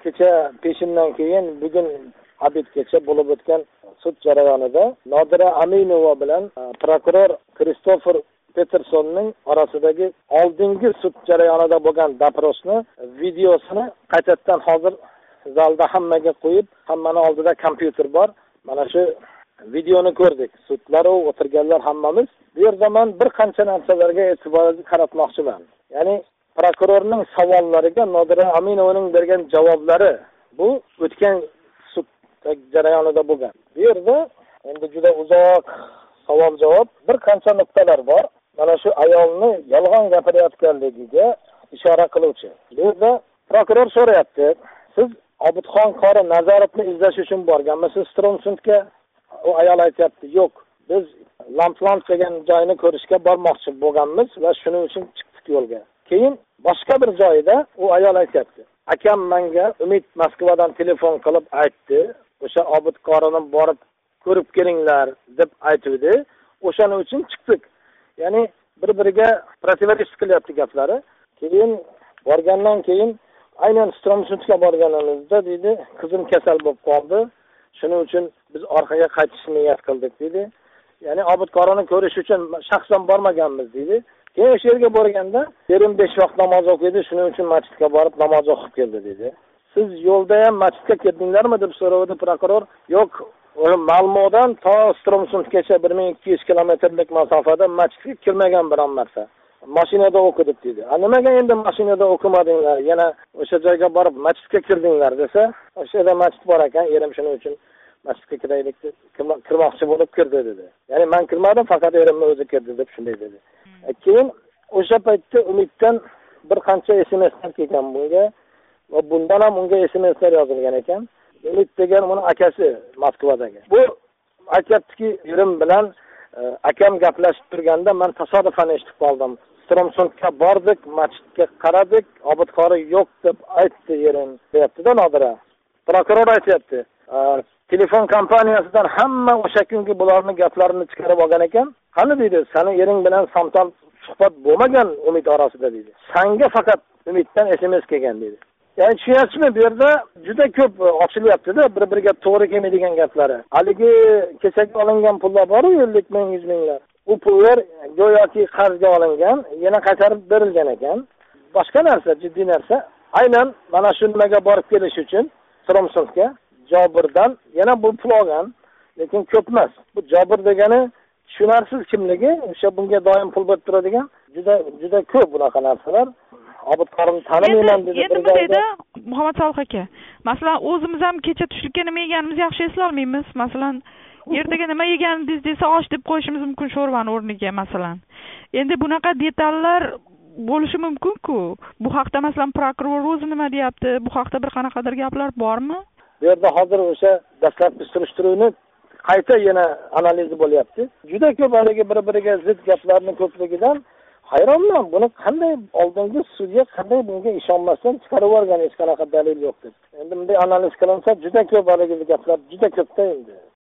kecha peshindan keyin bugun obedgacha bo'lib o'tgan sud jarayonida Nodira Aminova bilan prokuror Kristofer Petersonning orasidagi oldingi sud jarayonida bo'lgan doprosni videosini qaytadan hozir zalda hammaga qo'yib, hammani oldida kompyuter bor. Mana shu videoni ko'rdik. Sudlar o'tirganlar hammamiz. Bu yerda men bir qancha narsalarga e'tibor qaratmoqchiman. Ya'ni prokurorning savollariga Nodira Aminovaning bergan javoblari bu o'tgan sud jarayonida bo'lgan. Bu yerda endi juda uzoq savol-javob, bir qancha nuqtalar bor. Mana shu ayolni yolg'on gapirayotganligiga ishora qiluvchi. Bu yerda prokuror so'rayapti: "Siz Obidxon qori nazoratni izlash uchun borganmisiz Stromsundga?" U ayol aytayapti: "Yo'q, biz Lampland degan joyni ko'rishga bormoqchi bo'lganmiz va shuning uchun chiqdik yo'lga." Keyin boshqa bir joyda u ayol aytayapti: "Akam menga Umid Moskvadan telefon qilib aytdi, o'sha Obid qorini borib ko'rib kelinglar deb aytdi. O'shaning uchun chiqdik." Ya'ni bir-biriga protivrechit qilyapti gaplari. Keyin borgandan keyin aynan Stromsundga borganimizda dedi, "Qizim kasal bo'lib qoldi. Shuning uchun biz orqaga qaytishni niyat qildik" dedi. Ya'ni Obid qorini ko'rish uchun shaxsan bormaganmiz dedi. Keyin o'sha yerga borganda, "Erim 5 vaqt namoz o'qiydi, shuning uchun masjidga borib namoz o'qib keldi" dedi. "Siz yo'lda ham masjidga keldinglarmi?" deb so'radi prokuror. "Yo'q, Malmodan to Stromsundgacha 1200 kilometrlik masofada masjidga kirmagan biron marta. Mashinada o'qidik" dedi. "Nimaga endi mashinada o'qimadinglar? Yana o'sha joyga borib masjidga kirdinglar" desa, "O'sha yerda masjid bor ekan, erim shuning uchun masjidga kiraylik deb kirmoqchi bo'lib kirdi" dedi. Ya'ni men kirmadim, faqat erimni o'zi kirdi deb shunday dedi. Keyin o'sha paytda Umiddan bir qancha SMSlar kelgan bunga va bundan ham unga SMSlar yozilgan ekan. Umid degan uni akasi Moskvadagi. Bu aytibdiki, erim bilan akam gaplashib turganda men tasodifan eshitib qoldim. Stromsundga bordik, masjidga qaradik, Obid qori yo'q deb aytdi erim, deyapti-da Nodira. Prokuror aytibdi, telefon kompaniyasidan hamma o'sha kungi bularning gaplarini chiqarib olgan ekan. "Qani" dedi, "Seni ering bilan samtal suhbat bo'lmagan Umid orasida" dedi. "Senga faqat Umiddan SMS kelgan" dedi. Ya'ni tushunyapsizmi, bu yerda juda ko'p ochilyapti-da, bir-biriga to'g'ri kelmaydigan gaplari. Haligi kechaga olingan pullar bor-ku, 50 ming, 100 minglar. U pullar go'yoki qarzga olingan, yana qaytarib berilgan ekan. Boshqa narsa, jiddiy narsa. Aynan mana shu nimaga borib kelish uchun Stromsundga Jobirdan yana bu pul olgan, lekin ko'p emas. Bu Jobir degani tushunarsiz kimligi, o'sha bunga doim pul berib turadigan, juda ko'p bunaqa narsalar. Obid qorini tanimayman dedi. Endi deydi Muhammad Solih aka. Masalan, o'zimiz ham kecha tushlikka nima yeganimizni yaxshi eslolmaymiz. Masalan, ertaga nima yeganingiz desa osh deb qo'yishimiz mumkin sho'rvani o'rniga masalan. Endi bunaqa detallar bo'lishi mumkin-ku. Bu haqda masalan prokuror o'zi nima deyapti? Bu haqda bir qanaqadir gaplar bormi? Bu yerda hozir o'sha dastlabki surishtiruvni qayta yana analizi bo'lyapti. Juda ko'p haligi bir-biriga zid gaplarning ko'pligidan hayronman. Buni qanday oldingi sudya qanday bunga ishonmasdan chiqarib yuborgan, hech qanaqa dalil yo'q deb. Endi bunday analiz qilinsa juda ko'p haligi gaplar juda ko'pda endi.